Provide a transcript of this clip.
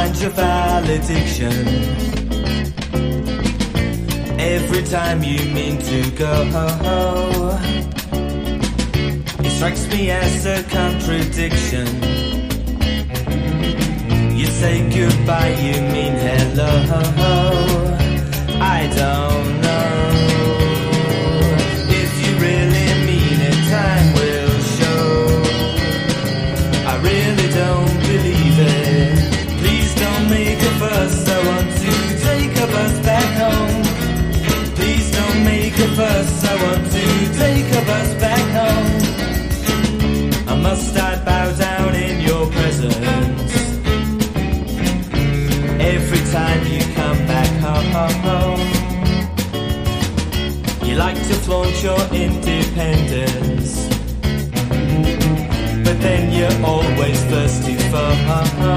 find your valediction. Every time you mean to go, it strikes me as a contradiction. You say goodbye, you mean hello. I don't know if you really mean it, time will show. I really don't believe it. Please don't make a fuss, I want to take a bus back home. Please don't make a fuss, I want to take a bus back home. I must I bow down in your presence every time you come back home. You like to flaunt your independence, but then you're always thirsty for home.